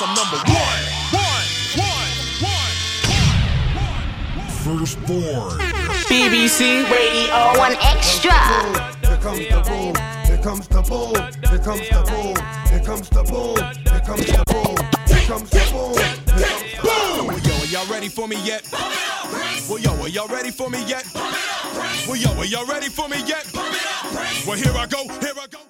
I'm number one. Firstborn. BBC Radio 1 Extra. Here comes the boom. Here comes the boom. Here comes the boom. Here comes the boom. Here comes the boom. Here comes the boom. Boom! Well, yo, are y'all ready for me yet? Well, yo, are y'all ready for me yet? Well, yo, are y'all ready for me yet? Well, here I go, here I go.